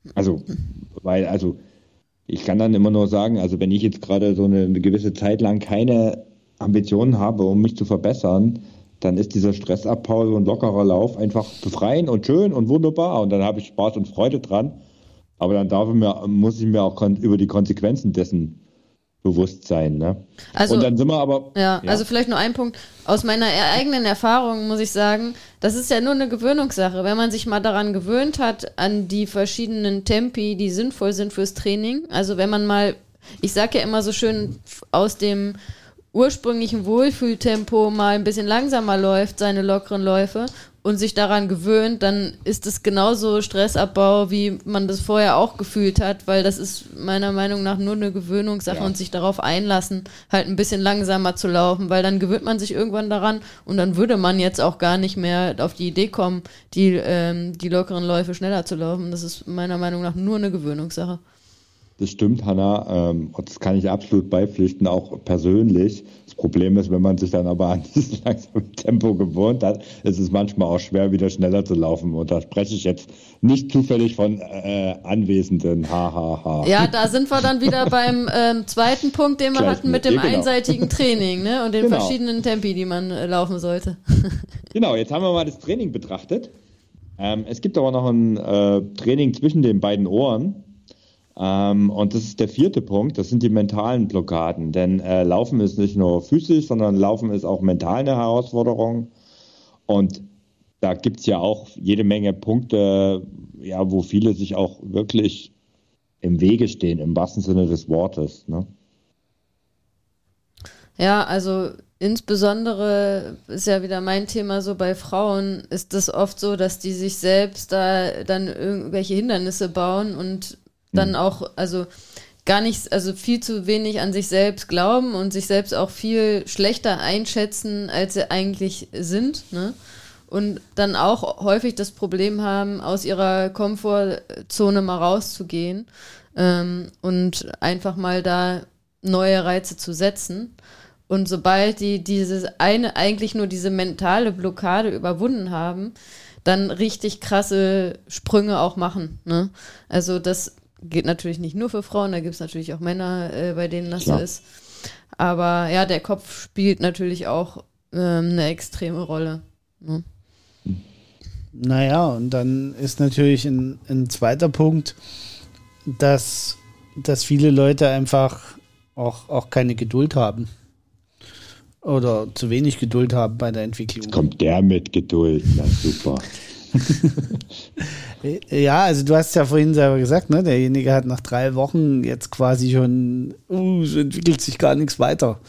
Ich kann dann immer nur sagen, also wenn ich jetzt gerade so eine gewisse Zeit lang keine Ambitionen habe, um mich zu verbessern, dann ist dieser Stressabbau, so ein lockerer Lauf, einfach befreien und schön und wunderbar, und dann habe ich Spaß und Freude dran. Aber dann muss ich mir auch über die Konsequenzen dessen bewusst sein. Ne? Also, und dann sind wir aber... Also vielleicht nur ein Punkt. Aus meiner eigenen Erfahrung muss ich sagen, das ist ja nur eine Gewöhnungssache. Wenn man sich mal daran gewöhnt hat, an die verschiedenen Tempi, die sinnvoll sind fürs Training. Also wenn man mal, ich sage ja immer so schön, aus dem ursprünglichen Wohlfühltempo mal ein bisschen langsamer läuft, seine lockeren Läufe, und sich daran gewöhnt, dann ist es genauso Stressabbau, wie man das vorher auch gefühlt hat, weil das ist meiner Meinung nach nur eine Gewöhnungssache und sich darauf einlassen, halt ein bisschen langsamer zu laufen, weil dann gewöhnt man sich irgendwann daran, und dann würde man jetzt auch gar nicht mehr auf die Idee kommen, die lockeren Läufe schneller zu laufen. Das ist meiner Meinung nach nur eine Gewöhnungssache. Das stimmt, Hanna, und das kann ich absolut beipflichten, auch persönlich. Das Problem ist, wenn man sich dann aber an dieses langsame Tempo gewohnt hat, ist es manchmal auch schwer, wieder schneller zu laufen. Und da spreche ich jetzt nicht zufällig von Anwesenden. Ja, da sind wir dann wieder beim zweiten Punkt, den wir hatten mit dem einseitigen Training, ne? Und den verschiedenen Tempi, die man laufen sollte. Genau, jetzt haben wir mal das Training betrachtet. Es gibt aber noch ein Training zwischen den beiden Ohren. Und das ist der 4. Punkt, das sind die mentalen Blockaden, denn Laufen ist nicht nur physisch, sondern Laufen ist auch mental eine Herausforderung, und da gibt es ja auch jede Menge Punkte, wo viele sich auch wirklich im Wege stehen, im wahrsten Sinne des Wortes. Ne? Ja, also insbesondere ist ja wieder mein Thema so, bei Frauen ist das oft so, dass die sich selbst da dann irgendwelche Hindernisse bauen und dann auch, also gar nicht, also viel zu wenig an sich selbst glauben und sich selbst auch viel schlechter einschätzen, als sie eigentlich sind, ne? und dann auch häufig das Problem haben, aus ihrer Komfortzone mal rauszugehen und einfach mal da neue Reize zu setzen. Und sobald die eigentlich nur diese mentale Blockade überwunden haben, dann richtig krasse Sprünge auch machen. Ne? Also das geht natürlich nicht nur für Frauen, da gibt es natürlich auch Männer, bei denen das so ist. Aber ja, der Kopf spielt natürlich auch eine extreme Rolle. Ne? Naja, und dann ist natürlich ein zweiter Punkt, dass viele Leute einfach auch keine Geduld haben. Oder zu wenig Geduld haben bei der Entwicklung. Jetzt kommt der mit Geduld, na super. Ja, also du hast ja vorhin selber gesagt, ne, derjenige hat nach 3 Wochen jetzt quasi schon, es entwickelt sich gar nichts weiter.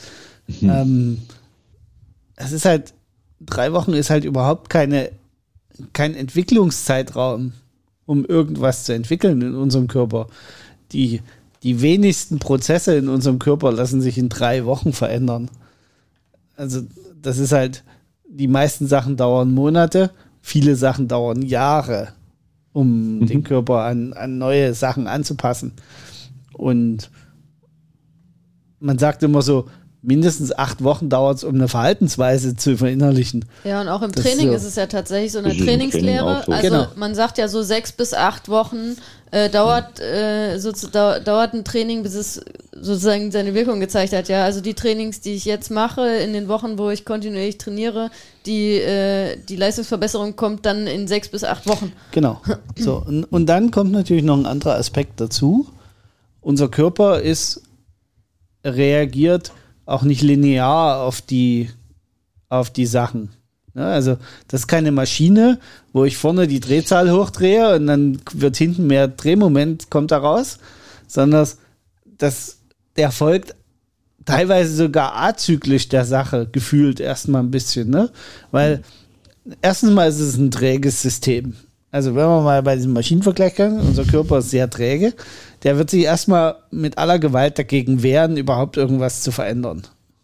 Es ist halt, 3 Wochen ist halt überhaupt kein Entwicklungszeitraum, um irgendwas zu entwickeln in unserem Körper. Die wenigsten Prozesse in unserem Körper lassen sich in 3 Wochen verändern. Also das ist halt, die meisten Sachen dauern Monate, viele Sachen dauern Jahre, um den Körper an neue Sachen anzupassen. Und man sagt immer so, mindestens 8 Wochen dauert es, um eine Verhaltensweise zu verinnerlichen. Ja, und auch im Training ist es ja tatsächlich so eine Trainingslehre. So. Also Genau. Man sagt ja so 6 bis 8 Wochen dauert ein Training, bis es sozusagen seine Wirkung gezeigt hat. Ja, also die Trainings, die ich jetzt mache, in den Wochen, wo ich kontinuierlich trainiere, die Leistungsverbesserung kommt dann in 6 bis 8 Wochen. Genau. So, und dann kommt natürlich noch ein anderer Aspekt dazu. Unser Körper reagiert auch nicht linear auf die Sachen. Ja, also das ist keine Maschine, wo ich vorne die Drehzahl hochdrehe und dann wird hinten mehr Drehmoment, kommt da raus, sondern der folgt teilweise sogar azyklisch der Sache, gefühlt erstmal ein bisschen, ne? Weil erstens mal ist es ein träges System. Also wenn wir mal bei diesem Maschinenvergleich gehen, unser Körper ist sehr träge, der wird sich erstmal mit aller Gewalt dagegen wehren, überhaupt irgendwas zu verändern.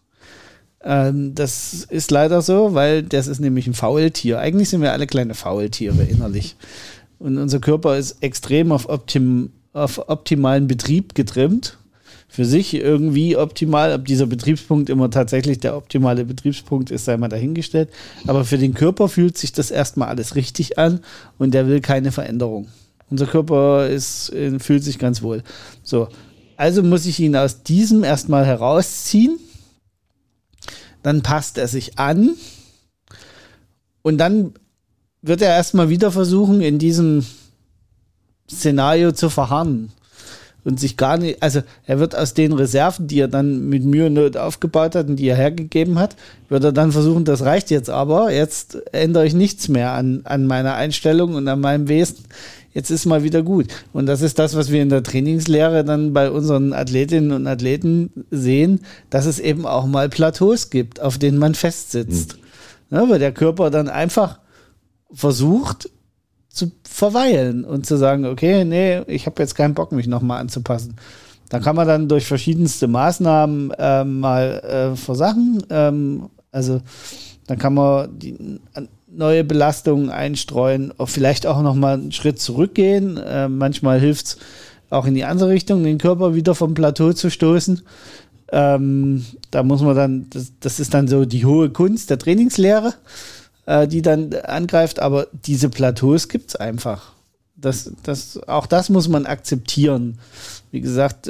Das ist leider so, weil das ist nämlich ein Faultier. Eigentlich sind wir alle kleine Faultiere innerlich. Und unser Körper ist extrem auf optimalen Betrieb getrimmt. Für sich irgendwie optimal. Ob dieser Betriebspunkt immer tatsächlich der optimale Betriebspunkt ist, sei mal dahingestellt. Aber für den Körper fühlt sich das erstmal alles richtig an und der will keine Veränderung. Unser Körper fühlt sich ganz wohl. So, also muss ich ihn aus diesem erstmal herausziehen. Dann passt er sich an und dann wird er erstmal wieder versuchen, in diesem Szenario zu verharren und sich gar nicht, also er wird aus den Reserven, die er dann mit Mühe und Not aufgebaut hat und die er hergegeben hat, wird er dann versuchen, das reicht jetzt aber, jetzt ändere ich nichts mehr an meiner Einstellung und an meinem Wesen. Jetzt ist mal wieder gut. Und das ist das, was wir in der Trainingslehre dann bei unseren Athletinnen und Athleten sehen, dass es eben auch mal Plateaus gibt, auf denen man festsitzt. Ja, weil der Körper dann einfach versucht zu verweilen und zu sagen, okay, nee, ich habe jetzt keinen Bock, mich nochmal anzupassen. Da kann man dann durch verschiedenste Maßnahmen versachen. Also dann kann man die neue Belastungen einstreuen, vielleicht auch nochmal einen Schritt zurückgehen. Manchmal hilft es auch in die andere Richtung, den Körper wieder vom Plateau zu stoßen. Da muss man dann, das ist dann so die hohe Kunst der Trainingslehre, die dann angreift, aber diese Plateaus gibt es einfach. Auch das muss man akzeptieren. Wie gesagt,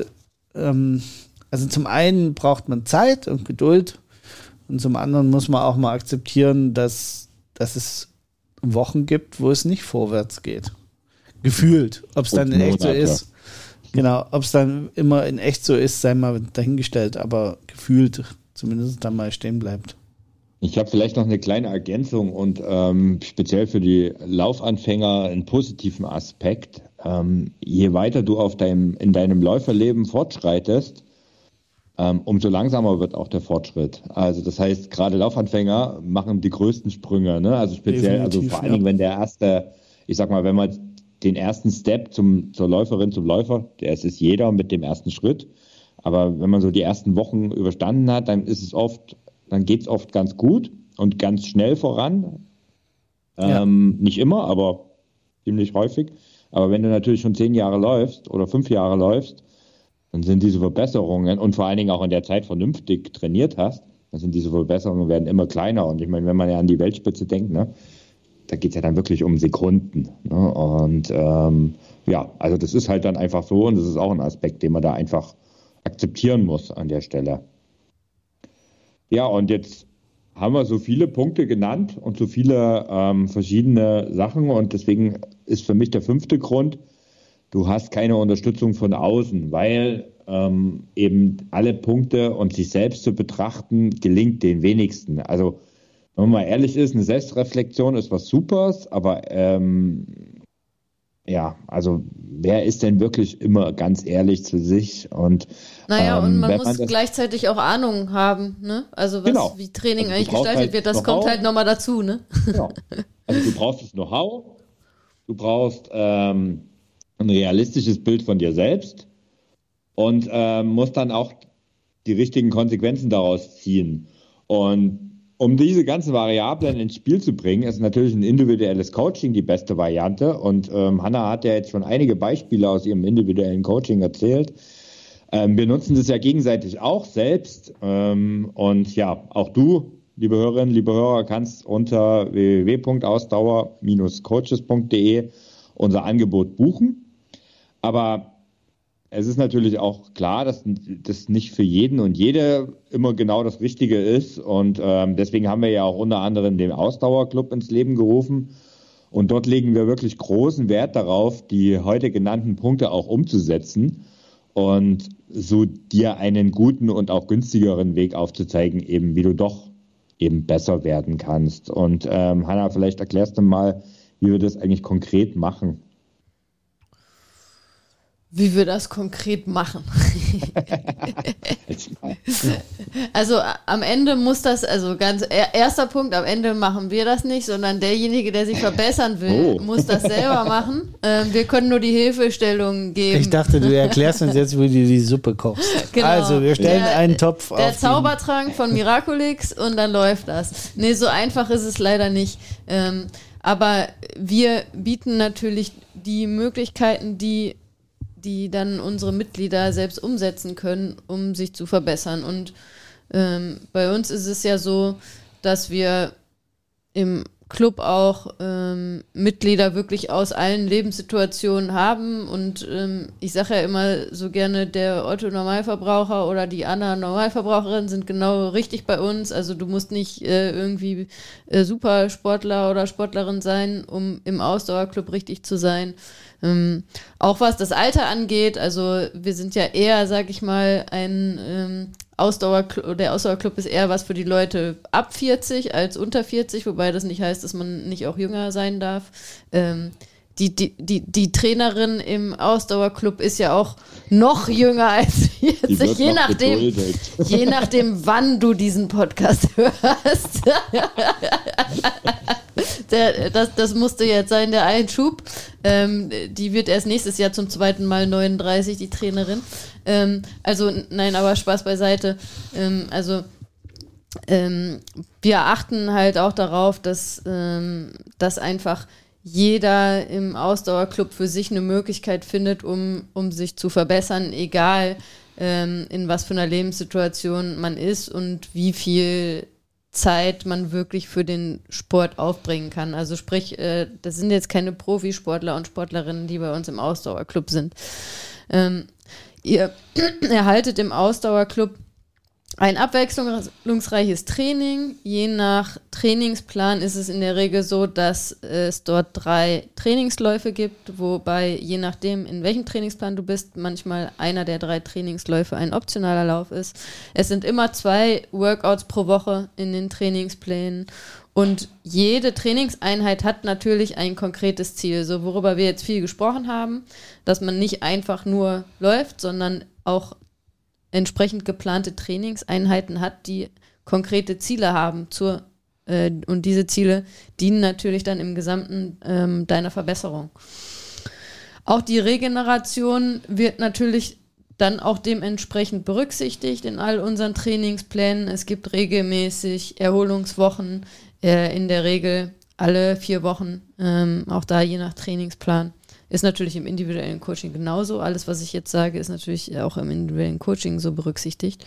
also zum einen braucht man Zeit und Geduld und zum anderen muss man auch mal akzeptieren, dass es Wochen gibt, wo es nicht vorwärts geht. Gefühlt. Ob es dann in echt so ist. Genau, ob es dann immer in echt so ist, sei mal dahingestellt, aber gefühlt zumindest dann mal stehen bleibt. Ich habe vielleicht noch eine kleine Ergänzung und speziell für die Laufanfänger einen positiven Aspekt. Je weiter du in deinem Läuferleben fortschreitest, umso langsamer wird auch der Fortschritt. Also das heißt, gerade Laufanfänger machen die größten Sprünge, ne? Also speziell, also vor allen Dingen, wenn wenn man den ersten Step zur Läuferin, zum Läufer, ist jeder mit dem ersten Schritt. Aber wenn man so die ersten Wochen überstanden hat, dann geht es oft ganz gut und ganz schnell voran. Nicht immer, aber ziemlich häufig. Aber wenn du natürlich schon 10 Jahre läufst oder 5 Jahre läufst, dann sind diese Verbesserungen und vor allen Dingen auch in der Zeit vernünftig trainiert hast, dann sind diese Verbesserungen werden immer kleiner. Und ich meine, wenn man ja an die Weltspitze denkt, ne, da geht es ja dann wirklich um Sekunden. Ne? Und also das ist halt dann einfach so und das ist auch ein Aspekt, den man da einfach akzeptieren muss an der Stelle. Ja, und jetzt haben wir so viele Punkte genannt und so viele verschiedene Sachen und deswegen ist für mich der 5. Grund, du hast keine Unterstützung von außen, weil eben alle Punkte und sich selbst zu betrachten, gelingt den wenigsten. Also wenn man mal ehrlich ist, eine Selbstreflexion ist was Supers, aber also wer ist denn wirklich immer ganz ehrlich zu sich? Und und man muss gleichzeitig auch Ahnung haben, ne? Also wie Training eigentlich gestaltet wird, das kommt halt nochmal dazu, ne? Genau. Also du brauchst das Know-how, du brauchst ein realistisches Bild von dir selbst und musst dann auch die richtigen Konsequenzen daraus ziehen. Und um diese ganzen Variablen ins Spiel zu bringen, ist natürlich ein individuelles Coaching die beste Variante. Und Hanna hat ja jetzt schon einige Beispiele aus ihrem individuellen Coaching erzählt. Wir nutzen das ja gegenseitig auch selbst. Und ja, auch du, liebe Hörerinnen, liebe Hörer, kannst unter www.ausdauer-coaches.de unser Angebot buchen. Aber es ist natürlich auch klar, dass das nicht für jeden und jede immer genau das Richtige ist. Und deswegen haben wir ja auch unter anderem den Ausdauerclub ins Leben gerufen. Und dort legen wir wirklich großen Wert darauf, die heute genannten Punkte auch umzusetzen und so dir einen guten und auch günstigeren Weg aufzuzeigen, eben wie du doch eben besser werden kannst. Und Hanna, vielleicht erklärst du mal, wie wir das eigentlich konkret machen. Wie wir das konkret machen. Also am Ende muss das, erster Punkt, am Ende machen wir das nicht, sondern derjenige, der sich verbessern will, muss das selber machen. Wir können nur die Hilfestellung geben. Ich dachte, du erklärst uns jetzt, wie du die Suppe kochst. Genau. Also wir stellen einen Topf auf. Der Zaubertrank von Miraculix und dann läuft das. Nee, so einfach ist es leider nicht. Aber wir bieten natürlich die Möglichkeiten, die dann unsere Mitglieder selbst umsetzen können, um sich zu verbessern. Und bei uns ist es ja so, dass wir im Club auch Mitglieder wirklich aus allen Lebenssituationen haben. Und ich sage ja immer so gerne, der Otto-Normalverbraucher oder die Anna-Normalverbraucherin sind genau richtig bei uns. Also du musst nicht irgendwie Supersportler oder Sportlerin sein, um im Ausdauerclub richtig zu sein. Auch was das Alter angeht, also wir sind ja eher, sag ich mal, ein Ausdauerclub, der Ausdauerclub ist eher was für die Leute ab 40 als unter 40, wobei das nicht heißt, dass man nicht auch jünger sein darf. Die Trainerin im Ausdauerclub ist ja auch noch jünger als 40, je nachdem, wann du diesen Podcast hörst. Das musste jetzt sein, der Einschub. Die wird erst nächstes Jahr zum 2. Mal 39, die Trainerin. Nein, aber Spaß beiseite. Wir achten halt auch darauf, dass einfach jeder im Ausdauerclub für sich eine Möglichkeit findet, um sich zu verbessern, egal in was für einer Lebenssituation man ist und wie viel Zeit man wirklich für den Sport aufbringen kann. Also sprich, das sind jetzt keine Profisportler und Sportlerinnen, die bei uns im Ausdauerclub sind. Ihr erhaltet im Ausdauerclub ein abwechslungsreiches Training. Je nach Trainingsplan ist es in der Regel so, dass es dort 3 Trainingsläufe gibt, wobei je nachdem, in welchem Trainingsplan du bist, manchmal einer der 3 Trainingsläufe ein optionaler Lauf ist. Es sind immer 2 Workouts pro Woche in den Trainingsplänen und jede Trainingseinheit hat natürlich ein konkretes Ziel, so worüber wir jetzt viel gesprochen haben, dass man nicht einfach nur läuft, sondern auch entsprechend geplante Trainingseinheiten hat, die konkrete Ziele haben und diese Ziele dienen natürlich dann im Gesamten deiner Verbesserung. Auch die Regeneration wird natürlich dann auch dementsprechend berücksichtigt in all unseren Trainingsplänen. Es gibt regelmäßig Erholungswochen, in der Regel alle 4 Wochen, auch da je nach Trainingsplan. Ist natürlich im individuellen Coaching genauso. Alles, was ich jetzt sage, ist natürlich auch im individuellen Coaching so berücksichtigt.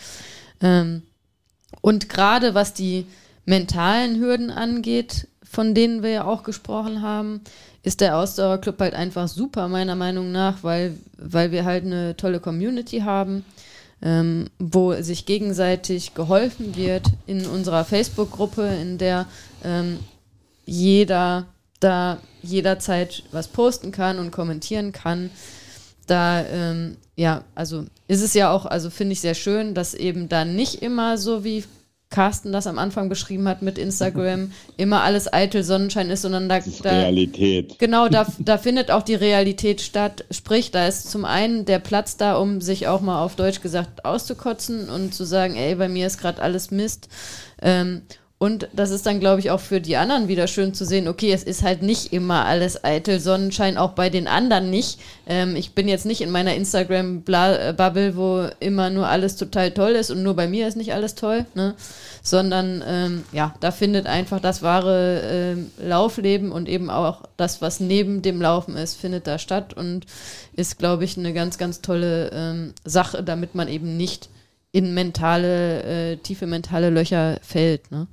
Und gerade was die mentalen Hürden angeht, von denen wir ja auch gesprochen haben, ist der Ausdauerclub halt einfach super, meiner Meinung nach, weil wir halt eine tolle Community haben, wo sich gegenseitig geholfen wird in unserer Facebook-Gruppe, in der jeder da jederzeit was posten kann und kommentieren kann. Da, also ist es ja auch, also finde ich sehr schön, dass eben da nicht immer so wie Carsten das am Anfang beschrieben hat mit Instagram, immer alles eitel Sonnenschein ist, sondern da Realität. Genau, da findet auch die Realität statt. Sprich, da ist zum einen der Platz da, um sich auch mal auf Deutsch gesagt auszukotzen und zu sagen, ey, bei mir ist gerade alles Mist. Und das ist dann, glaube ich, auch für die anderen wieder schön zu sehen, okay, es ist halt nicht immer alles eitel Sonnenschein, auch bei den anderen nicht. Ich bin jetzt nicht in meiner Instagram-Bubble, wo immer nur alles total toll ist und nur bei mir ist nicht alles toll, ne? Sondern da findet einfach das wahre Laufleben und eben auch das, was neben dem Laufen ist, findet da statt und ist, glaube ich, eine ganz, ganz tolle Sache, damit man eben nicht in tiefe mentale Löcher fällt. Ne?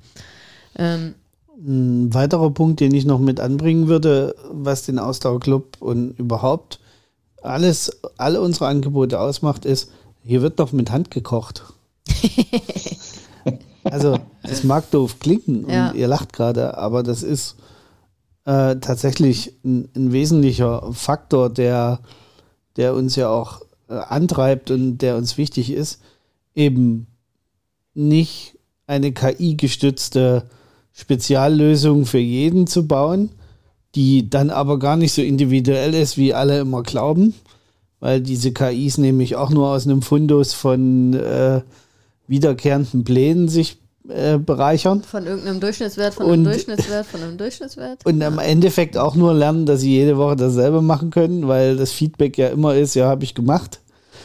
Ein weiterer Punkt, den ich noch mit anbringen würde, was den Ausdauerclub und überhaupt alle unsere Angebote ausmacht, ist, hier wird doch mit Hand gekocht. Also, es mag doof klingen und ihr lacht gerade, aber das ist tatsächlich ein wesentlicher Faktor, der uns ja auch antreibt und der uns wichtig ist, eben nicht eine KI-gestützte Speziallösung für jeden zu bauen, die dann aber gar nicht so individuell ist, wie alle immer glauben, weil diese KIs nämlich auch nur aus einem Fundus von wiederkehrenden Plänen sich bereichern. Von irgendeinem Durchschnittswert, von einem Durchschnittswert. Und im Endeffekt auch nur lernen, dass sie jede Woche dasselbe machen können, weil das Feedback ja immer ist, ja, habe ich gemacht.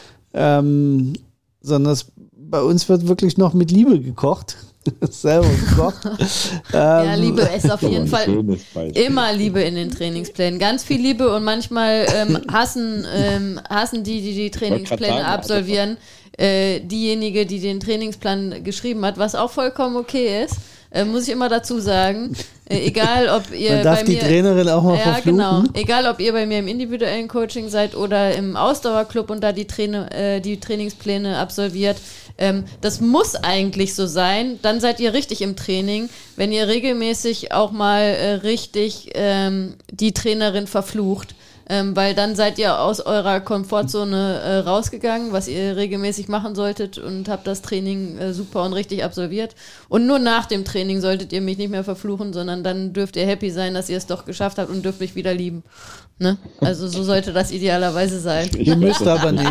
Sondern bei uns wird wirklich noch mit Liebe gekocht. Selber gekocht. Ja, Liebe ist auf jeden Fall immer Liebe in den Trainingsplänen. Ganz viel Liebe und manchmal hassen die Trainingspläne absolvieren, diejenige, die den Trainingsplan geschrieben hat, was auch vollkommen okay ist. Muss ich immer dazu sagen. Egal, ob ihr Man darf bei die mir, Trainerin auch mal verfluchen. Genau. Egal, ob ihr bei mir im individuellen Coaching seid oder im Ausdauerclub und da die Trainingspläne absolviert. Das muss eigentlich so sein. Dann seid ihr richtig im Training, wenn ihr regelmäßig auch mal richtig die Trainerin verflucht. Weil dann seid ihr aus eurer Komfortzone rausgegangen, was ihr regelmäßig machen solltet und habt das Training super und richtig absolviert. Und nur nach dem Training solltet ihr mich nicht mehr verfluchen, sondern dann dürft ihr happy sein, dass ihr es doch geschafft habt und dürft mich wieder lieben. Ne? Also so sollte das idealerweise sein. Ihr müsst aber nicht.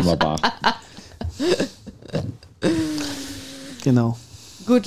Genau. Gut,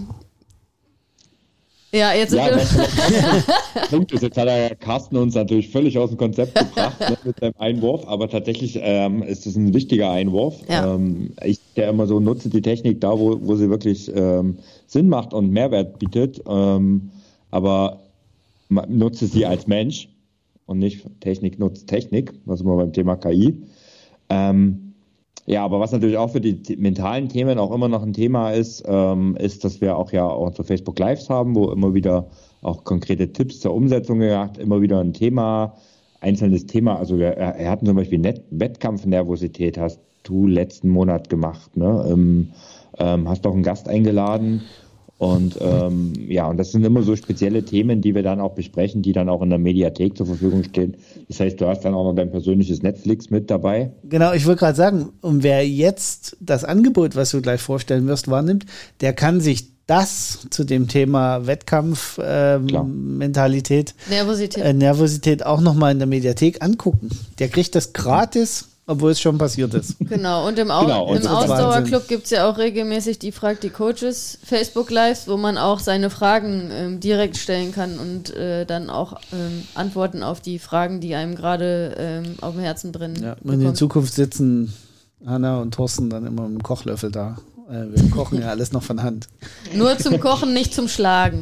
ja, jetzt sind Punkt ist, jetzt hat der Carsten uns natürlich völlig aus dem Konzept gebracht mit seinem Einwurf, aber tatsächlich ist es ein wichtiger Einwurf. Ja. Ich der immer so nutze die Technik da, wo sie wirklich Sinn macht und Mehrwert bietet, aber nutze sie als Mensch und nicht Technik nutzt Technik, was immer beim Thema KI. Ja, aber was natürlich auch für die mentalen Themen auch immer noch ein Thema ist, ist, dass wir auch unsere Facebook Lives haben, wo immer wieder auch konkrete Tipps zur Umsetzung gemacht, immer wieder ein Thema, einzelnes Thema. Also wir hatten zum Beispiel Wettkampfnervosität, hast du letzten Monat gemacht, ne? Hast auch einen Gast eingeladen. Und und das sind immer so spezielle Themen, die wir dann auch besprechen, die dann auch in der Mediathek zur Verfügung stehen. Das heißt, du hast dann auch noch dein persönliches Netflix mit dabei. Genau, ich wollte gerade sagen, und wer jetzt das Angebot, was du gleich vorstellen wirst, wahrnimmt, der kann sich das zu dem Thema Wettkampf, Mentalität, Nervosität auch nochmal in der Mediathek angucken. Der kriegt das gratis, obwohl es schon passiert ist. Genau, und im Ausdauerclub gibt es ja auch regelmäßig die Frag die Coaches Facebook Lives, wo man auch seine Fragen direkt stellen kann und dann auch Antworten auf die Fragen, die einem gerade auf dem Herzen brennen. Ja, und in Zukunft sitzen Hanna und Thorsten dann immer mit dem Kochlöffel da. Wir kochen ja alles noch von Hand. Nur zum Kochen, nicht zum Schlagen.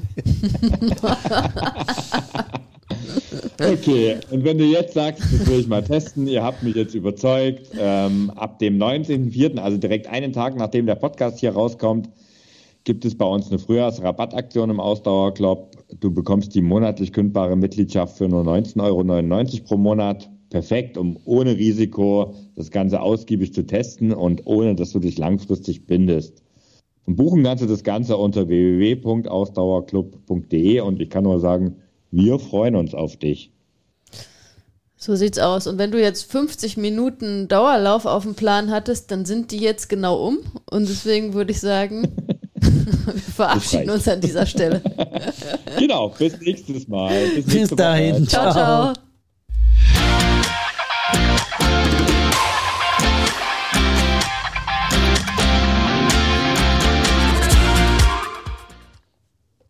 Okay, und wenn du jetzt sagst, das will ich mal testen, ihr habt mich jetzt überzeugt, ab dem 19.04., also direkt einen Tag nachdem der Podcast hier rauskommt, gibt es bei uns eine Frühjahrsrabattaktion im Ausdauerclub. Du bekommst die monatlich kündbare Mitgliedschaft für nur 19,99 € pro Monat. Perfekt, um ohne Risiko das Ganze ausgiebig zu testen und ohne, dass du dich langfristig bindest. Und buchen kannst du das Ganze unter www.ausdauerclub.de und ich kann nur sagen, wir freuen uns auf dich. So sieht's aus. Und wenn du jetzt 50 Minuten Dauerlauf auf dem Plan hattest, dann sind die jetzt genau um. Und deswegen würde ich sagen, wir verabschieden uns an dieser Stelle. Genau, bis nächstes Mal. Bis dahin. Ciao, ciao.